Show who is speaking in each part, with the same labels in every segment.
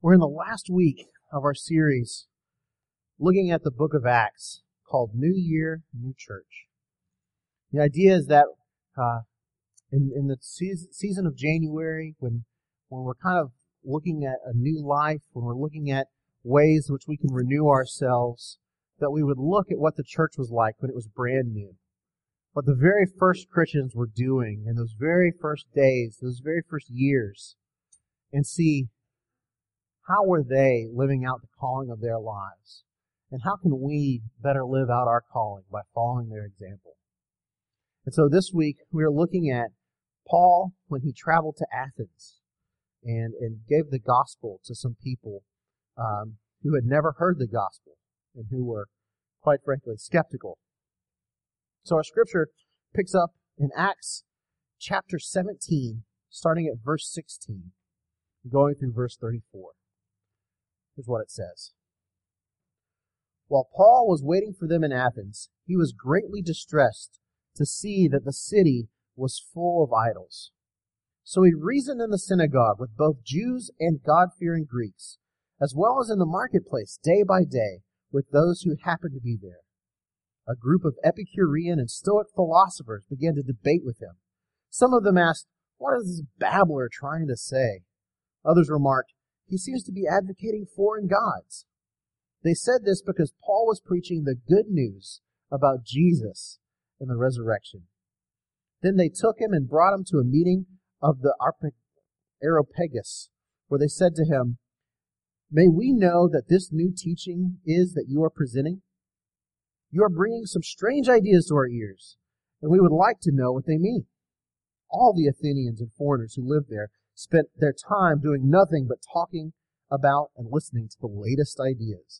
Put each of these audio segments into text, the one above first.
Speaker 1: We're in the last week of our series looking at the book of Acts called New Year, New Church. The idea is that in the season of January, when we're kind of looking at a new life, when we're looking at ways in which we can renew ourselves, that we would look at what the church was like when it was brand new. What the very first Christians were doing in those very first days, those very first years, and see how were they living out the calling of their lives? And how can we better live out our calling by following their example? And so this week we are looking at Paul when he traveled to Athens and gave the gospel to some people who had never heard the gospel and who were, quite frankly, skeptical. So our scripture picks up in Acts chapter 17, starting at verse 16, going through verse 34. Here's what it says. While Paul was waiting for them in Athens, he was greatly distressed to see that the city was full of idols. So he reasoned in the synagogue with both Jews and God-fearing Greeks, as well as in the marketplace day by day with those who happened to be there. A group of Epicurean and Stoic philosophers began to debate with him. Some of them asked, "What is this babbler trying to say?" Others remarked, "He seems to be advocating foreign gods." They said this because Paul was preaching the good news about Jesus and the resurrection. Then they took him and brought him to a meeting of the Areopagus, where they said to him, "May we know that this new teaching is that you are presenting? You are bringing some strange ideas to our ears, and we would like to know what they mean." All the Athenians and foreigners who lived there spent their time doing nothing but talking about and listening to the latest ideas.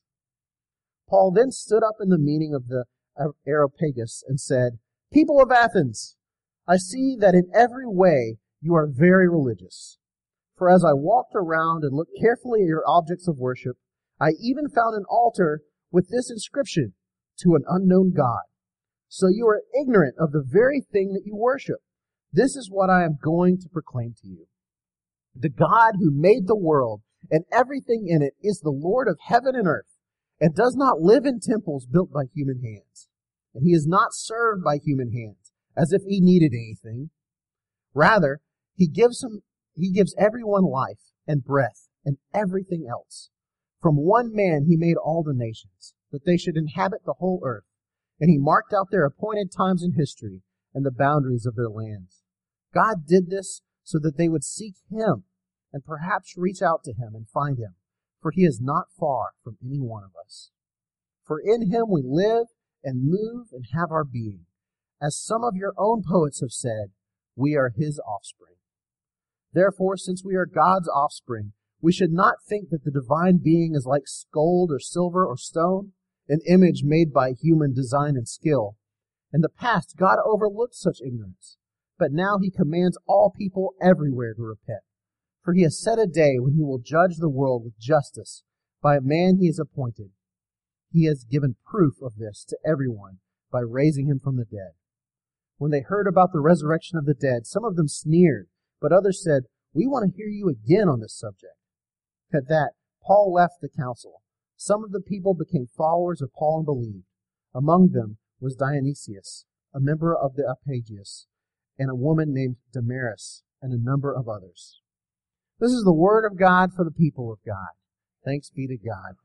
Speaker 1: Paul then stood up in the meeting of the Areopagus and said, "People of Athens, I see that in every way you are very religious. For as I walked around and looked carefully at your objects of worship, I even found an altar with this inscription, 'To an unknown God.' So you are ignorant of the very thing that you worship. This is what I am going to proclaim to you. The God who made the world and everything in it is the Lord of heaven and earth, and does not live in temples built by human hands. And he is not served by human hands, as if he needed anything. Rather, he gives everyone life and breath and everything else. From one man he made all the nations, that they should inhabit the whole earth, and he marked out their appointed times in history and the boundaries of their lands. God did this so that they would seek him and perhaps reach out to him and find him, for he is not far from any one of us. For in him we live and move and have our being. As some of your own poets have said, we are his offspring. Therefore, since we are God's offspring, we should not think that the divine being is like gold or silver or stone, an image made by human design and skill. In the past, God overlooked such ignorance, but now he commands all people everywhere to repent. For he has set a day when he will judge the world with justice by a man he has appointed. He has given proof of this to everyone by raising him from the dead." When they heard about the resurrection of the dead, some of them sneered, but others said, "We want to hear you again on this subject." At that, Paul left the council. Some of the people became followers of Paul and believed. Among them was Dionysius, a member of the Areopagus, and a woman named Damaris, and a number of others. This is the word of God for the people of God. Thanks be to God.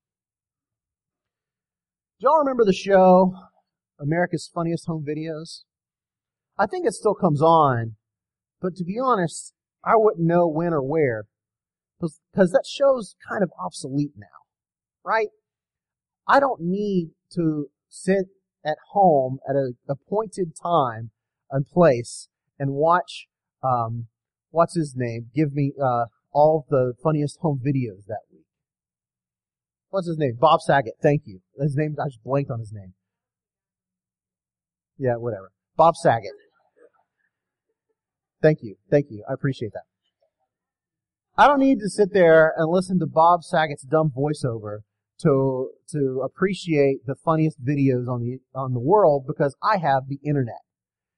Speaker 1: Do y'all remember the show, America's Funniest Home Videos? I think it still comes on, but to be honest, I wouldn't know when or where, because that show's kind of obsolete now, right? I don't need to sit at home at an appointed time and place and watch, what's his name, give me all the funniest home videos that week. What's his name? Bob Saget. Thank you. His name, I just blanked on his name. Yeah, whatever. Bob Saget. Thank you. Thank you. I appreciate that. I don't need to sit there and listen to Bob Saget's dumb voiceover to appreciate the funniest videos on the world, because I have the internet.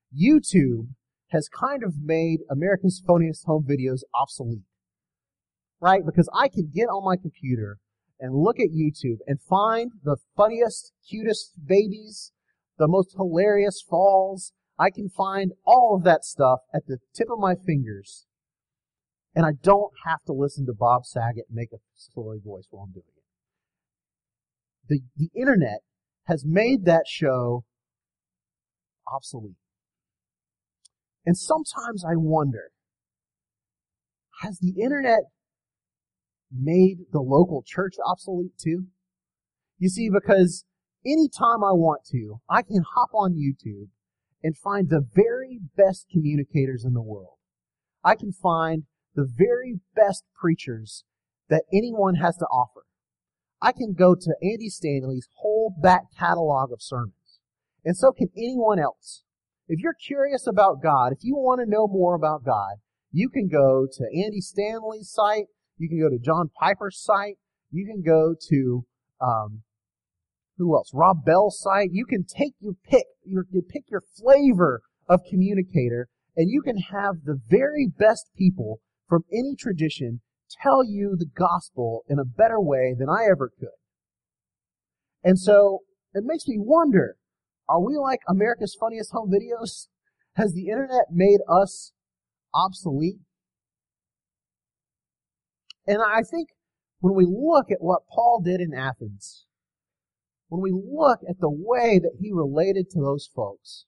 Speaker 1: YouTube has kind of made America's Funniest Home Videos obsolete. right? Because I can get on my computer and look at YouTube and find the funniest, cutest babies, the most hilarious falls. I can find all of that stuff at the tip of my fingers. And I don't have to listen to Bob Saget make a silly voice while I'm doing it. The internet has made that show obsolete. And sometimes I wonder, has the internet made the local church obsolete too? You see, because anytime I want to, I can hop on YouTube and find the very best communicators in the world. I can find the very best preachers that anyone has to offer. I can go to Andy Stanley's whole back catalog of sermons. And so can anyone else. If you're curious about God, if you want to know more about God, you can go to Andy Stanley's site, you can go to John Piper's site, you can go to, who else? Rob Bell's site. You can take your pick, you pick your flavor of communicator, and you can have the very best people from any tradition tell you the gospel in a better way than I ever could. And so it makes me wonder, are we like America's Funniest Home Videos? Has the internet made us obsolete? And I think when we look at what Paul did in Athens, when we look at the way that he related to those folks,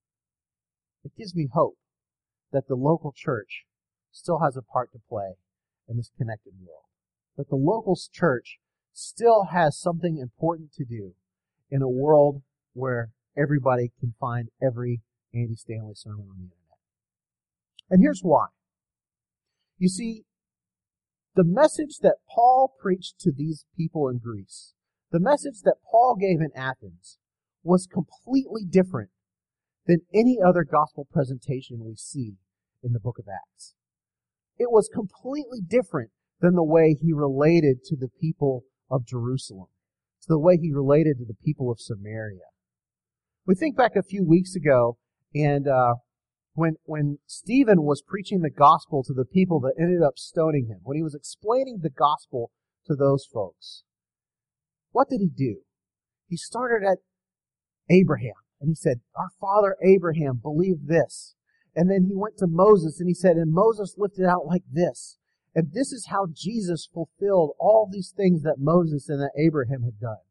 Speaker 1: it gives me hope that the local church still has a part to play in this connected world. That the local church still has something important to do in a world where everybody can find every Andy Stanley sermon on the internet. And here's why. You see, the message that Paul preached to these people in Greece, the message that Paul gave in Athens, was completely different than any other gospel presentation we see in the book of Acts. It was completely different than the way he related to the people of Jerusalem, to the way he related to the people of Samaria. We think back a few weeks ago, and when Stephen was preaching the gospel to the people that ended up stoning him, when he was explaining the gospel to those folks, what did he do? He started at Abraham, and he said, our father Abraham believed this. And then he went to Moses, and he said, and Moses lifted out like this. And this is how Jesus fulfilled all these things that Moses and that Abraham had done.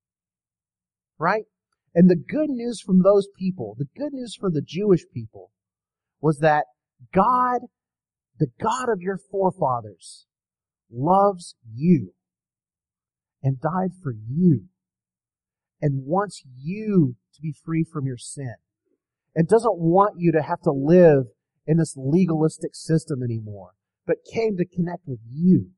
Speaker 1: Right? And the good news from those people, the good news for the Jewish people, was that God, the God of your forefathers, loves you and died for you and wants you to be free from your sin and doesn't want you to have to live in this legalistic system anymore, but came to connect with you.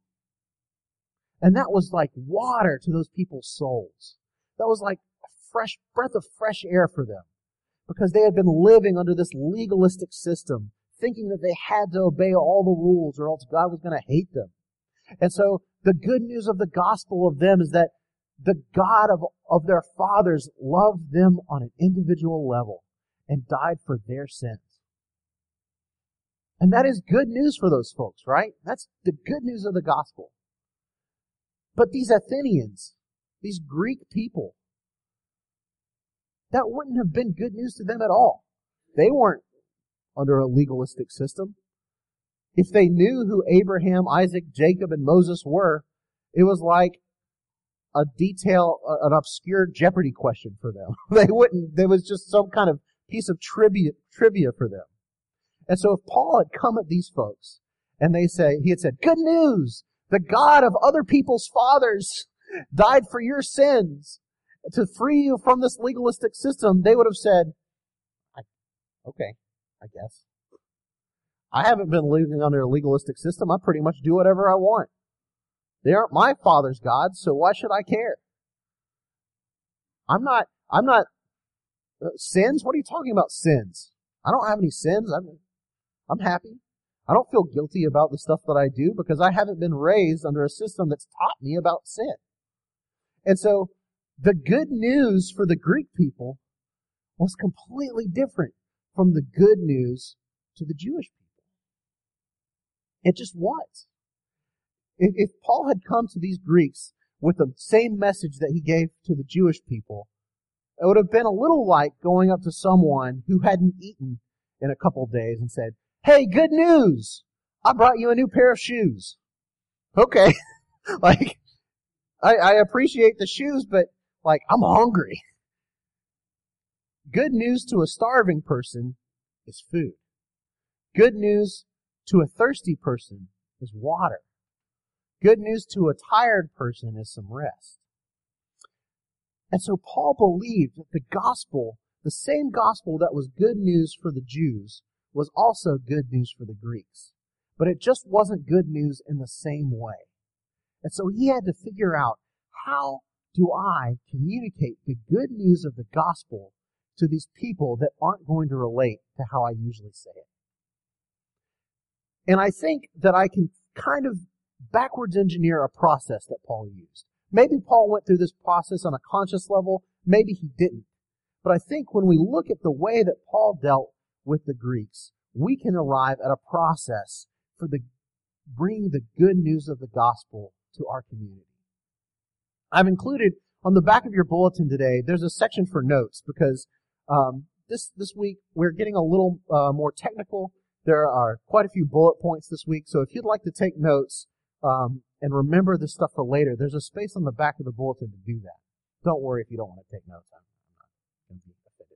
Speaker 1: And that was like water to those people's souls. That was like a fresh breath of fresh air for them, because they had been living under this legalistic system, thinking that they had to obey all the rules or else God was going to hate them. And so the good news of the gospel of them is that the God of their fathers loved them on an individual level and died for their sins. And that is good news for those folks, right? That's the good news of the gospel. But these Athenians, these Greek people, that wouldn't have been good news to them at all. They weren't under a legalistic system. If they knew who Abraham, Isaac, Jacob, and Moses were, it was like an obscure Jeopardy question for them. There was just some kind of piece of trivia for them. And so if Paul had come at these folks and he had said, good news, the God of other people's fathers died for your sins to free you from this legalistic system, they would have said, okay, I guess. I haven't been living under a legalistic system. I pretty much do whatever I want. They aren't my father's gods, so why should I care? I'm not, sins? What are you talking about, sins? I don't have any sins. I'm happy. I don't feel guilty about the stuff that I do because I haven't been raised under a system that's taught me about sin. And so the good news for the Greek people was completely different from the good news to the Jewish people. It just was. If Paul had come to these Greeks with the same message that he gave to the Jewish people, it would have been a little like going up to someone who hadn't eaten in a couple of days and said, "Hey, good news! I brought you a new pair of shoes." Okay. Like, I appreciate the shoes, but like, I'm hungry. Good news to a starving person is food. Good news to a thirsty person is water. Good news to a tired person is some rest. And so Paul believed that the gospel, the same gospel that was good news for the Jews, was also good news for the Greeks. But it just wasn't good news in the same way. And so he had to figure out, how do I communicate the good news of the gospel to these people that aren't going to relate to how I usually say it? And I think that I can kind of backwards engineer a process that Paul used. Maybe Paul went through this process on a conscious level. Maybe he didn't. But I think when we look at the way that Paul dealt with the Greeks, we can arrive at a process for bringing the good news of the gospel to our community. I've included on the back of your bulletin today, there's a section for notes because this week we're getting a little more technical. There are quite a few bullet points this week, so if you'd like to take notes and remember this stuff for later, there's a space on the back of the bulletin to do that. Don't worry if you don't want to take notes. I'm not going to be offended.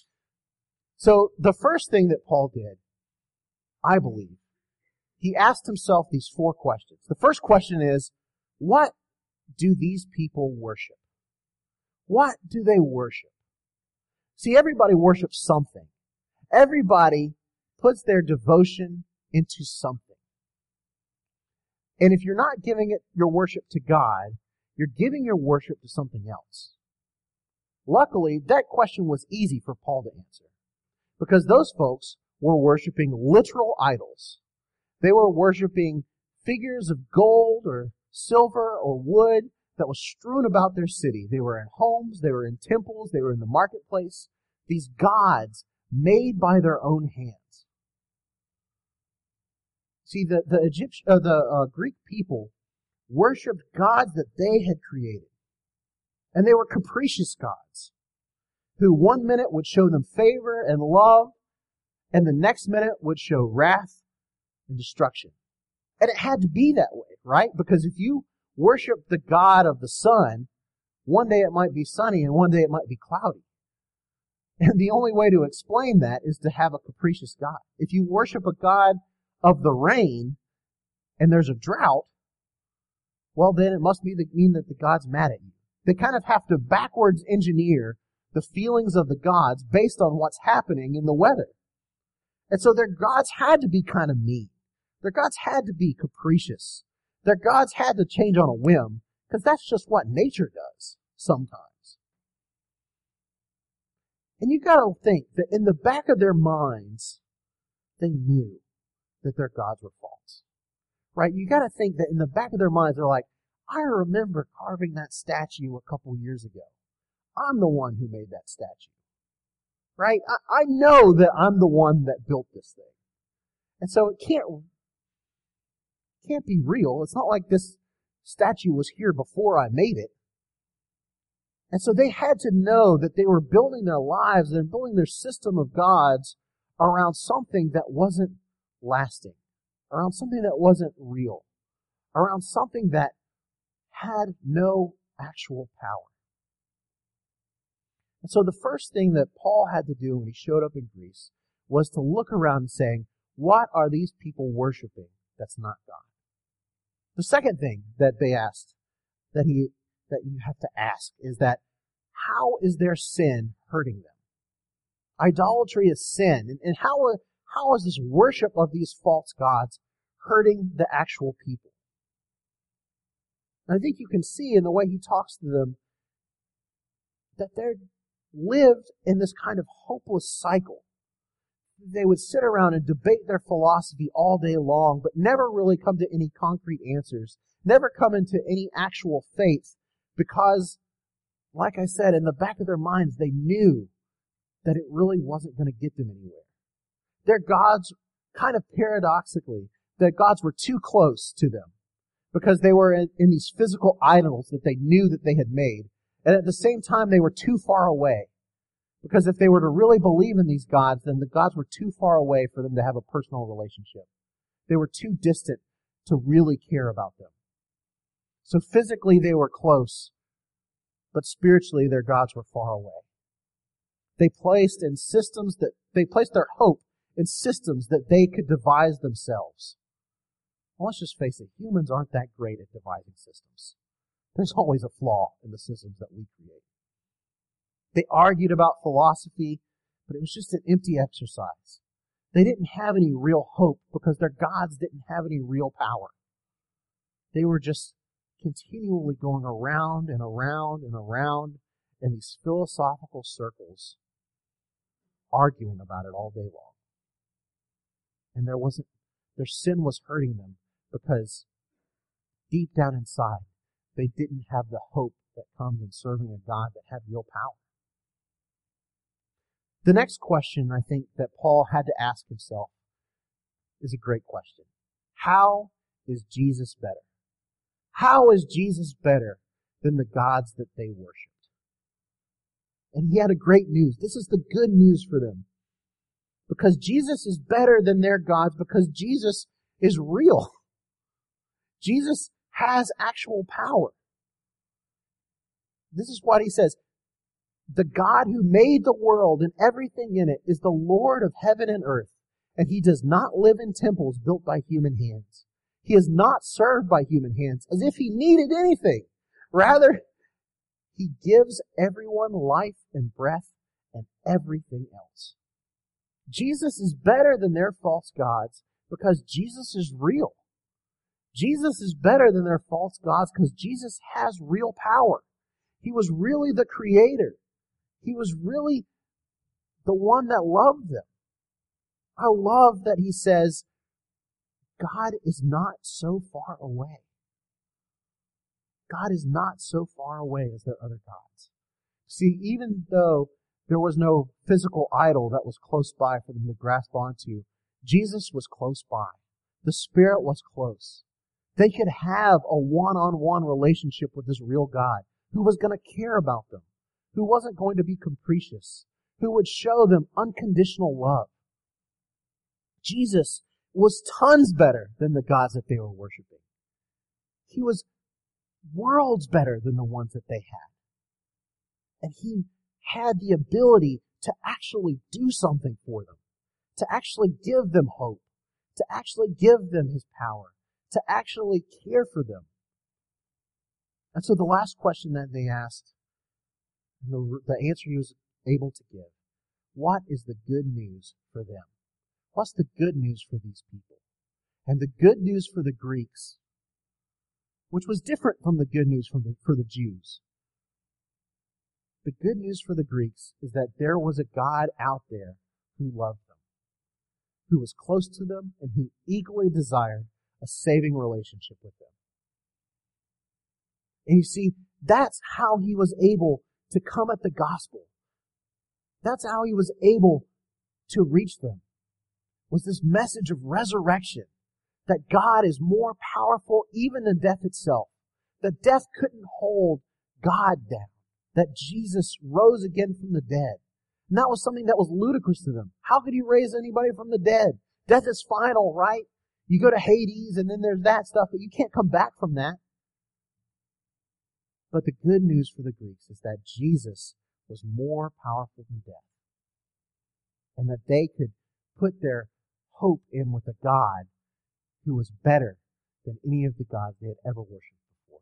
Speaker 1: So the first thing that Paul did, I believe, he asked himself these 4 questions. The first question is, what do these people worship? What do they worship? See, everybody worships something. Everybody puts their devotion into something. And if you're not giving it your worship to God, you're giving your worship to something else. Luckily, that question was easy for Paul to answer, because those folks were worshiping literal idols. They were worshiping figures of gold or silver or wood that was strewn about their city. They were in homes, they were in temples, they were in the marketplace. These gods made by their own hands. See, the Greek people worshipped gods that they had created. And they were capricious gods who one minute would show them favor and love, and the next minute would show wrath and destruction. And it had to be that way, right? Because if you worship the god of the sun, one day it might be sunny and one day it might be cloudy. And the only way to explain that is to have a capricious god. If you worship a god of the rain and there's a drought, well, then it must mean that the God's mad at you. They kind of have to backwards engineer the feelings of the gods based on what's happening in the weather. And so their gods had to be kind of mean. Their gods had to be capricious. Their gods had to change on a whim, because that's just what nature does sometimes. And you gotta think that in the back of their minds, they knew that their gods were false. Right? You gotta think that in the back of their minds, they're like, I remember carving that statue a couple years ago. I'm the one who made that statue. Right? I know that I'm the one that built this thing. And so it can't be real. It's not like this statue was here before I made it. And so they had to know that they were building their lives, they're building their system of gods around something that wasn't lasting, around something that wasn't real, around something that had no actual power. And so the first thing that Paul had to do when he showed up in Greece was to look around and saying, what are these people worshiping that's not God? The second thing that they asked, that you have to ask, is that how is their sin hurting them? Idolatry is sin. And how is this worship of these false gods hurting the actual people? And I think you can see in the way he talks to them that they're lived in this kind of hopeless cycle. They would sit around and debate their philosophy all day long, but never really come to any concrete answers, never come into any actual faith, because, like I said, in the back of their minds, they knew that it really wasn't going to get them anywhere. Their gods, kind of paradoxically, their gods were too close to them. because they were in these physical idols that they knew that they had made. And at the same time, they were too far away. Because if they were to really believe in these gods, then the gods were too far away for them to have a personal relationship. They were too distant to really care about them. So physically they were close, but spiritually their gods were far away. They placed their hope in systems that they could devise themselves. Well, let's just face it, humans aren't that great at devising systems. There's always a flaw in the systems that we create. They argued about philosophy, but it was just an empty exercise. They didn't have any real hope because their gods didn't have any real power. They were just continually going around and around and around in these philosophical circles, arguing about it all day long. And their sin was hurting them because deep down inside, they didn't have the hope that comes in serving a God that had real power. The next question I think that Paul had to ask himself is a great question. How is Jesus better? How is Jesus better than the gods that they worshipped? And he had a great news. This is the good news for them. Because Jesus is better than their gods, because Jesus is real. Jesus has actual power. This is what he says. The God who made the world and everything in it is the Lord of heaven and earth, and he does not live in temples built by human hands. He is not served by human hands as if he needed anything. Rather, he gives everyone life and breath and everything else. Jesus is better than their false gods because Jesus is real. Jesus is better than their false gods because Jesus has real power. He was really the creator. He was really the one that loved them. I love that he says, God is not so far away. God is not so far away as their other gods. See, even though there was no physical idol that was close by for them to grasp onto, Jesus was close by. The Spirit was close. They could have a one-on-one relationship with this real God who was going to care about them, who wasn't going to be capricious, who would show them unconditional love. Jesus was tons better than the gods that they were worshiping. He was worlds better than the ones that they had. And he had the ability to actually do something for them, to actually give them hope, to actually give them his power, to actually care for them. And so the last question that they asked, the answer he was able to give, what is the good news for them? What's the good news for these people? And the good news for the Greeks, which was different from the good news for the Jews. The good news for the Greeks is that there was a God out there who loved them, who was close to them, and who eagerly desired a saving relationship with them. And you see, that's how he was able to come at the gospel. That's how he was able to reach them, was this message of resurrection, that God is more powerful even than death itself, that death couldn't hold God down, that Jesus rose again from the dead. And that was something that was ludicrous to them. How could he raise anybody from the dead? Death is final, right? You go to Hades and then there's that stuff, but you can't come back from that. But the good news for the Greeks is that Jesus was more powerful than death, and that they could put their hope in with a God who was better than any of the gods they had ever worshipped before.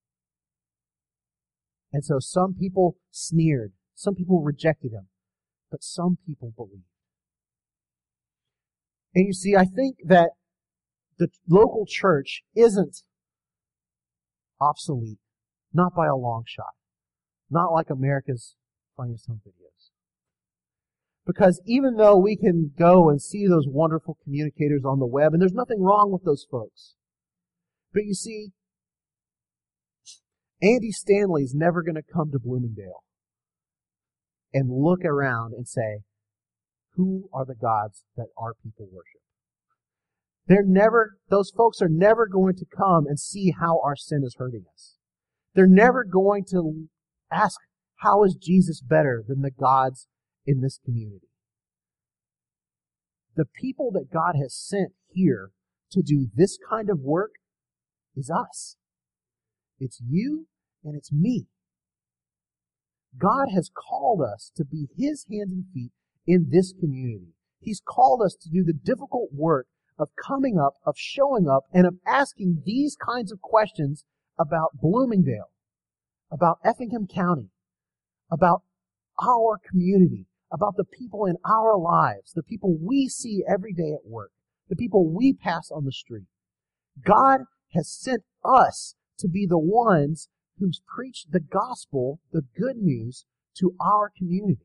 Speaker 1: And so some people sneered, some people rejected him, but some people believed. And you see, I think that the local church isn't obsolete, not by a long shot, not like America's Funniest Home Videos. Because even though we can go and see those wonderful communicators on the web, and there's nothing wrong with those folks, but you see, Andy Stanley's never going to come to Bloomingdale and look around and say, who are the gods that our people worship? Those folks are never going to come and see how our sin is hurting us. They're never going to ask, how is Jesus better than the gods in this community? The people that God has sent here to do this kind of work is us. It's you and it's me. God has called us to be His hands and feet in this community. He's called us to do the difficult work of coming up, of showing up, and of asking these kinds of questions about Bloomingdale, about Effingham County, about our community, about the people in our lives, the people we see every day at work, the people we pass on the street. God has sent us to be the ones who preach the gospel, the good news, to our community.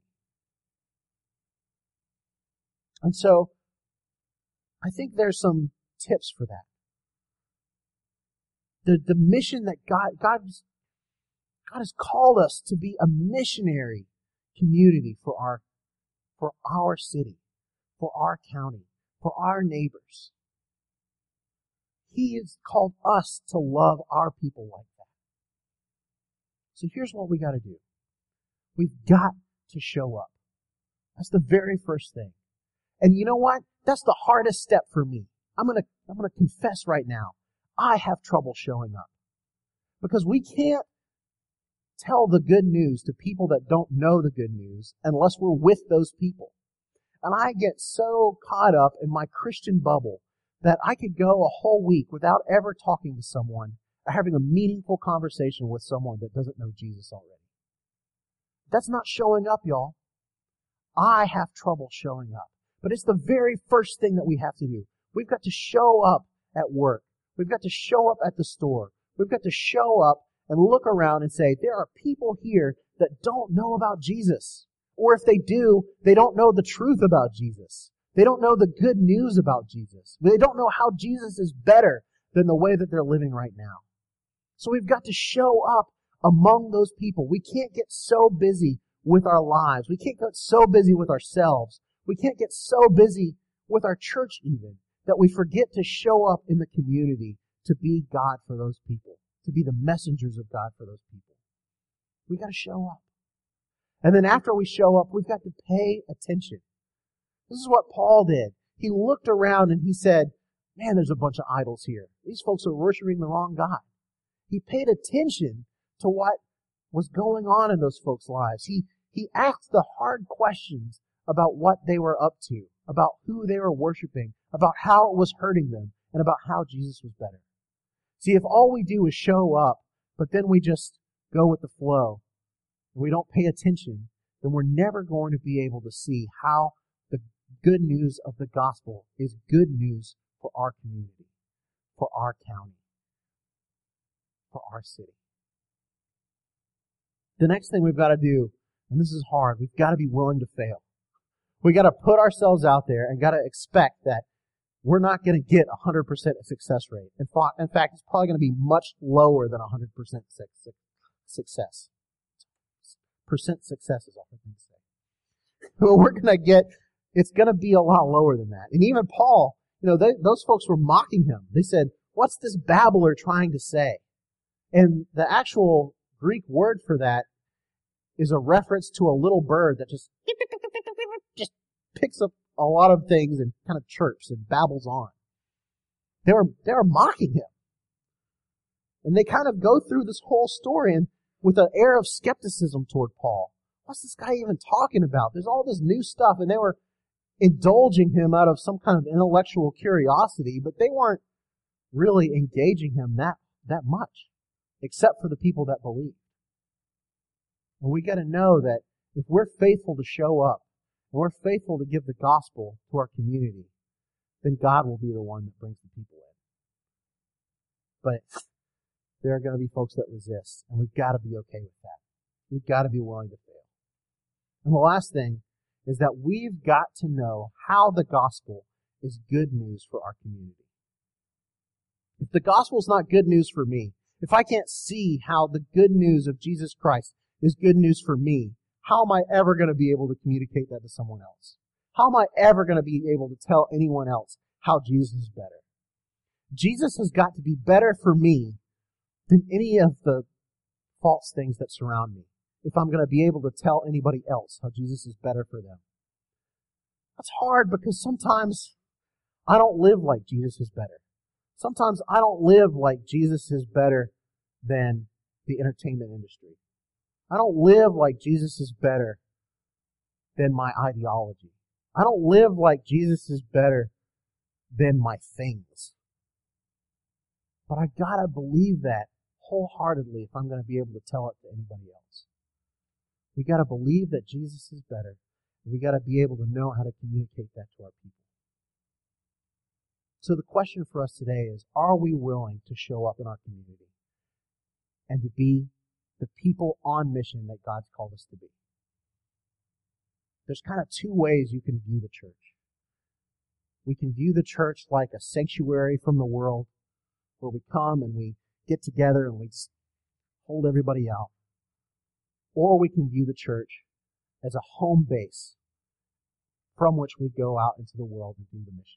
Speaker 1: And so, I think there's some tips for that. The mission that God has called us to be a missionary community for our city, for our county, for our neighbors. He has called us to love our people like that. So here's what we got to do. We've got to show up. That's the very first thing. And you know what? That's the hardest step for me. I'm going to confess right now. I have trouble showing up. Because we can't tell the good news to people that don't know the good news unless we're with those people. And I get so caught up in my Christian bubble that I could go a whole week without ever talking to someone or having a meaningful conversation with someone that doesn't know Jesus already. That's not showing up, y'all. I have trouble showing up. But it's the very first thing that we have to do. We've got to show up at work. We've got to show up at the store. We've got to show up and look around and say, there are people here that don't know about Jesus. Or if they do, they don't know the truth about Jesus. They don't know the good news about Jesus. They don't know how Jesus is better than the way that they're living right now. So we've got to show up among those people. We can't get so busy with our lives. We can't get so busy with ourselves. We can't get so busy with our church even that we forget to show up in the community to be God for those people, to be the messengers of God for those people. We got to show up. And then after we show up, we've got to pay attention. This is what Paul did. He looked around and he said, man, there's a bunch of idols here. These folks are worshiping the wrong God. He paid attention to what was going on in those folks' lives. He asked the hard questions about what they were up to, about who they were worshiping, about how it was hurting them, and about how Jesus was better. See, if all we do is show up, but then we just go with the flow, and we don't pay attention, then we're never going to be able to see how the good news of the gospel is good news for our community, for our county, for our city. The next thing we've got to do, and this is hard, we've got to be willing to fail. We got to put ourselves out there and got to expect that we're not going to get 100% success rate. In fact, it's probably going to be much lower than 100% success. Percent success is all I'm going to say. But we're going to get, it's going to be a lot lower than that. And even Paul, those folks were mocking him. They said, what's this babbler trying to say? And the actual Greek word for that is a reference to a little bird that just picks up a lot of things and kind of chirps and babbles on. They were mocking him. And they kind of go through this whole story and with an air of skepticism toward Paul. What's this guy even talking about? There's all this new stuff, and they were indulging him out of some kind of intellectual curiosity, but they weren't really engaging him that much, except for the people that believed. And we got to know that if we're faithful to show up, and we're faithful to give the gospel to our community, then God will be the one that brings the people in. But there are going to be folks that resist, and we've got to be okay with that. We've got to be willing to fail. And the last thing is that we've got to know how the gospel is good news for our community. If the gospel is not good news for me, if I can't see how the good news of Jesus Christ is good news for me, how am I ever going to be able to communicate that to someone else? How am I ever going to be able to tell anyone else how Jesus is better? Jesus has got to be better for me than any of the false things that surround me, if I'm going to be able to tell anybody else how Jesus is better for them. That's hard because sometimes I don't live like Jesus is better. Sometimes I don't live like Jesus is better than the entertainment industry. I don't live like Jesus is better than my ideology. I don't live like Jesus is better than my things. But I gotta believe that wholeheartedly if I'm going to be able to tell it to anybody else. We gotta believe that Jesus is better. We gotta be able to know how to communicate that to our people. So the question for us today is, are we willing to show up in our community and to be the people on mission that God's called us to be? There's kind of two ways you can view the church. We can view the church like a sanctuary from the world, where we come and we get together and we just hold everybody out. Or we can view the church as a home base from which we go out into the world and do the mission.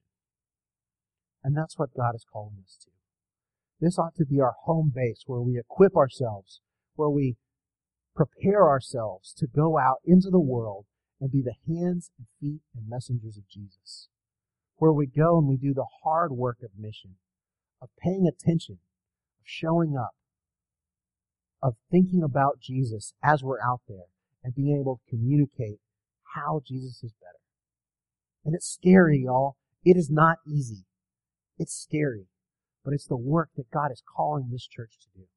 Speaker 1: And that's what God is calling us to. This ought to be our home base where we equip ourselves, where we prepare ourselves to go out into the world and be the hands and feet and messengers of Jesus. Where we go and we do the hard work of mission, of paying attention, of showing up, of thinking about Jesus as we're out there and being able to communicate how Jesus is better. And it's scary, y'all. It is not easy. It's scary. But it's the work that God is calling this church to do.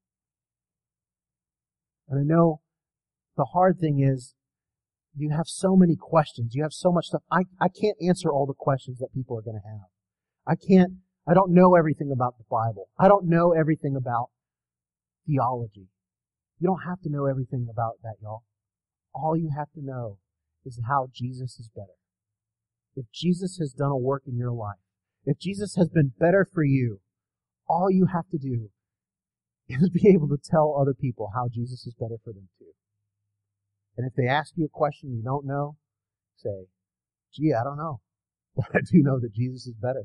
Speaker 1: And I know the hard thing is you have so many questions. You have so much stuff. I can't answer all the questions that people are going to have. I don't know everything about the Bible. I don't know everything about theology. You don't have to know everything about that, y'all. All you have to know is how Jesus is better. If Jesus has done a work in your life, if Jesus has been better for you, all you have to do is be able to tell other people how Jesus is better for them too. And if they ask you a question you don't know, say, gee, I don't know. But I do know that Jesus is better.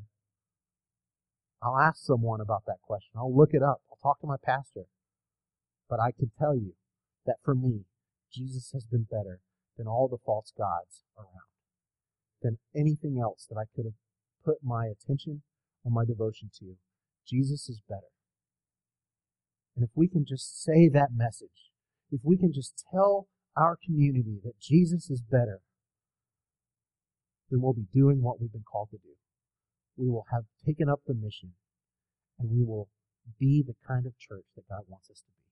Speaker 1: I'll ask someone about that question. I'll look it up. I'll talk to my pastor. But I can tell you that for me, Jesus has been better than all the false gods around, than anything else that I could have put my attention or my devotion to. Jesus is better. And if we can just say that message, if we can just tell our community that Jesus is better, then we'll be doing what we've been called to do. We will have taken up the mission, and we will be the kind of church that God wants us to be.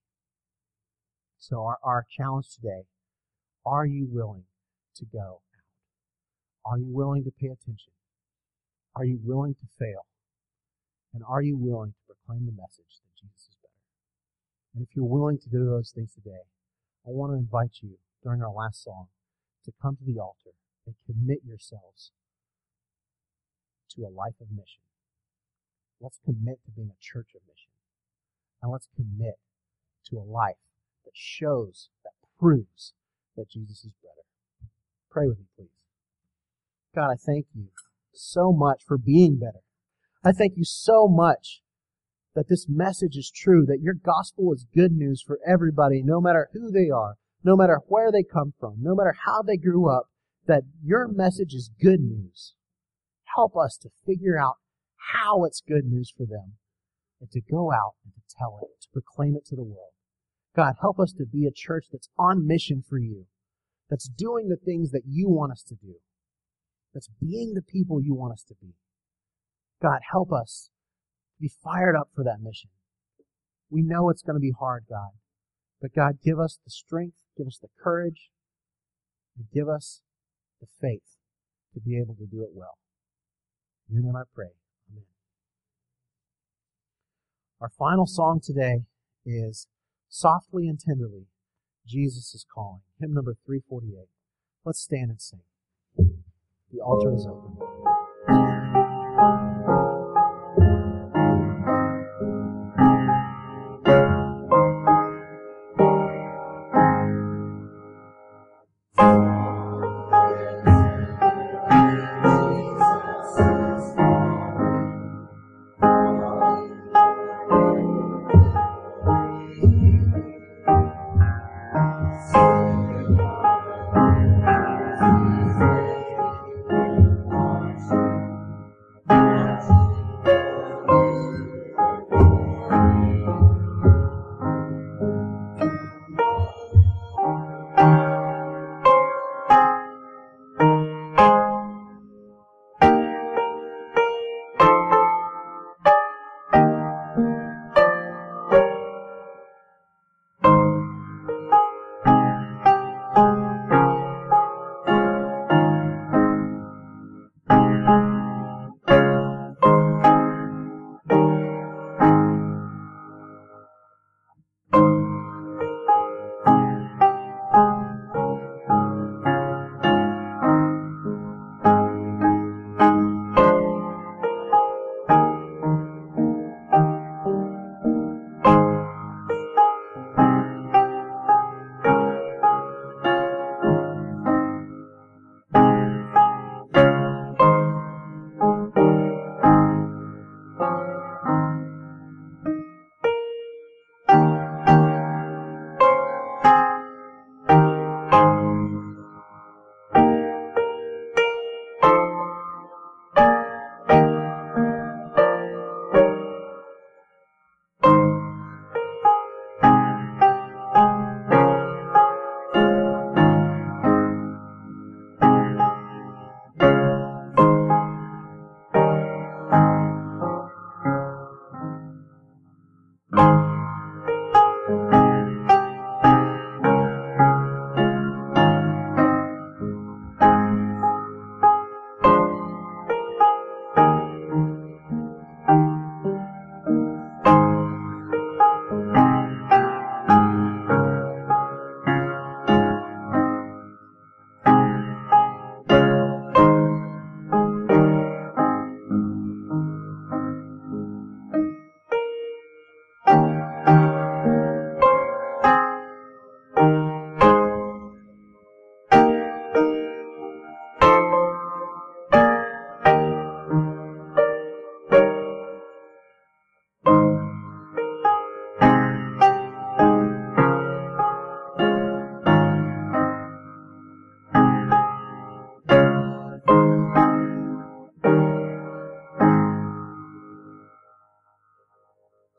Speaker 1: So our challenge today, are you willing to go out? Are you willing to pay attention? Are you willing to fail? And are you willing to proclaim the message that Jesus is better? And if you're willing to do those things today, I want to invite you during our last song to come to the altar and commit yourselves to a life of mission. Let's commit to being a church of mission. And let's commit to a life that shows, that proves that Jesus is better. Pray with me, please. God, I thank you so much for being better. I thank you so much that this message is true, that your gospel is good news for everybody, no matter who they are, no matter where they come from, no matter how they grew up, that your message is good news. Help us to figure out how it's good news for them and to go out and to tell it, to proclaim it to the world. God, help us to be a church that's on mission for you, that's doing the things that you want us to do, that's being the people you want us to be. God, help us be fired up for that mission. We know it's going to be hard, God, but God, give us the strength, give us the courage, and give us the faith to be able to do it well. In your name I pray. Amen. Our final song today is Softly and Tenderly, Jesus is Calling. Hymn number 348. Let's stand and sing. The altar is open.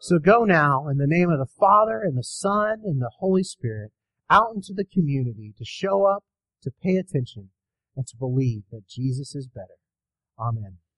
Speaker 1: So go now in the name of the Father and the Son and the Holy Spirit out into the community to show up, to pay attention, and to believe that Jesus is better. Amen.